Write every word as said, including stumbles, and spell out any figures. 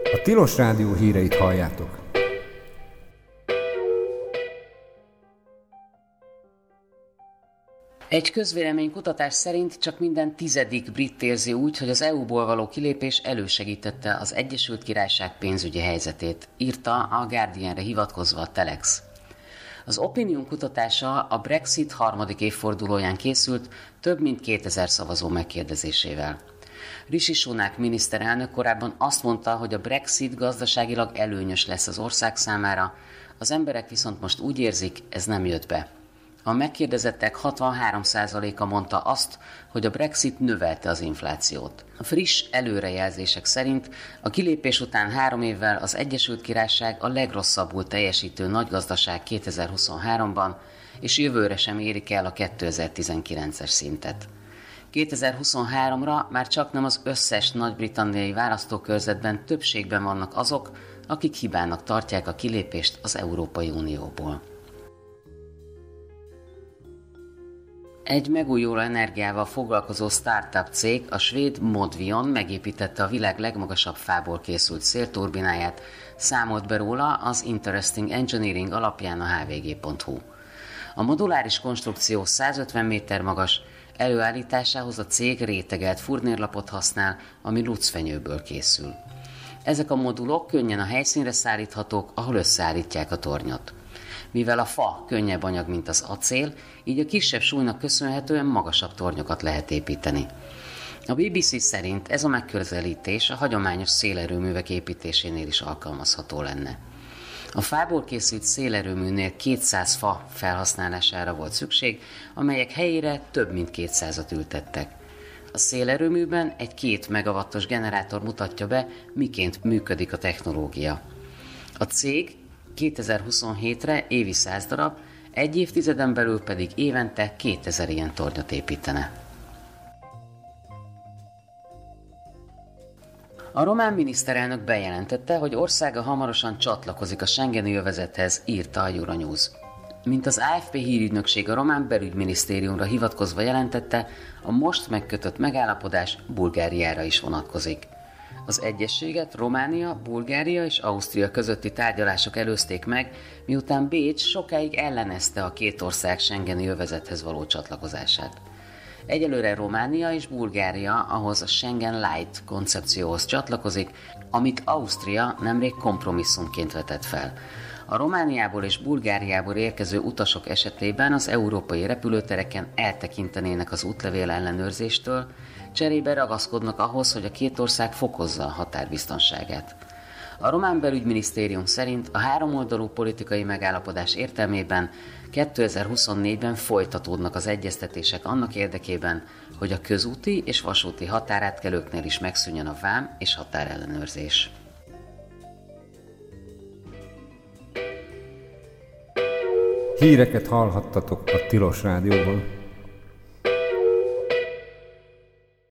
A Tilos Rádió híreit halljátok. Egy közvéleménykutatás szerint csak minden tizedik brit érzi úgy, hogy az é u-ból való kilépés elősegítette az Egyesült Királyság pénzügyi helyzetét, írta a Guardianre hivatkozva a Telex. Az Opinion kutatása a Brexit harmadik évfordulóján készült, több mint kétezer szavazó megkérdezésével. Rishi Sunak miniszterelnök korábban azt mondta, hogy a Brexit gazdaságilag előnyös lesz az ország számára, az emberek viszont most úgy érzik, ez nem jött be. A megkérdezettek hatvanhárom százaléka mondta azt, hogy a Brexit növelte az inflációt. A friss előrejelzések szerint a kilépés után három évvel az Egyesült Királyság a legrosszabbul teljesítő nagygazdaság kétezer-huszonháromban, és jövőre sem érik el a kétezer-tizenkilences szintet. kétezer-huszonháromra már csaknem az összes nagy-britanniai választókörzetben többségben vannak azok, akik hibának tartják a kilépést az Európai Unióból. Egy megújuló energiával foglalkozó startup cég, a svéd Modvion megépítette a világ legmagasabb fából készült szélturbináját, számolt be róla az Interesting Engineering alapján a há vé gé pont hú. A moduláris konstrukció százötven méter magas, előállításához a cég rétegelt furnérlapot használ, ami lucfenyőből készül. Ezek a modulok könnyen a helyszínre szállíthatók, ahol összeállítják a tornyot. Mivel a fa könnyebb anyag, mint az acél, így a kisebb súlynak köszönhetően magasabb tornyokat lehet építeni. A bé bé cé szerint ez a megközelítés a hagyományos szélerőművek építésénél is alkalmazható lenne. A fából készült szélerőműnél kétszáz fa felhasználására volt szükség, amelyek helyére több mint kétszázat ültettek. A szélerőműben egy két megawattos generátor mutatja be, miként működik a technológia. A cég kétezer-huszonhétre évi száz darab, egy évtizeden belül pedig évente kétezer ilyen tornyot építene. A román miniszterelnök bejelentette, hogy országa hamarosan csatlakozik a schengeni övezethez, írta a Euronews. Mint az á ef pé hírügynökség a román belügyminisztériumra hivatkozva jelentette, a most megkötött megállapodás Bulgáriára is vonatkozik. Az egyezséget Románia, Bulgária és Ausztria közötti tárgyalások előzték meg, miután Bécs sokáig ellenezte a két ország schengeni övezethez való csatlakozását. Egyelőre Románia és Bulgária ahhoz a Schengen Light koncepcióhoz csatlakozik, amit Ausztria nemrég kompromisszumként vetett fel. A Romániából és Bulgáriából érkező utasok esetében az európai repülőtereken eltekintenének az útlevél ellenőrzéstől, cserébe ragaszkodnak ahhoz, hogy a két ország fokozza a határbiztonságát. A román belügyminisztérium szerint a háromoldalú politikai megállapodás értelmében kétezer-huszonnégyben folytatódnak az egyeztetések annak érdekében, hogy a közúti és vasúti határátkelőknél is megszűnjön a vám és határellenőrzés. Híreket hallhattatok a Tilos Rádióban.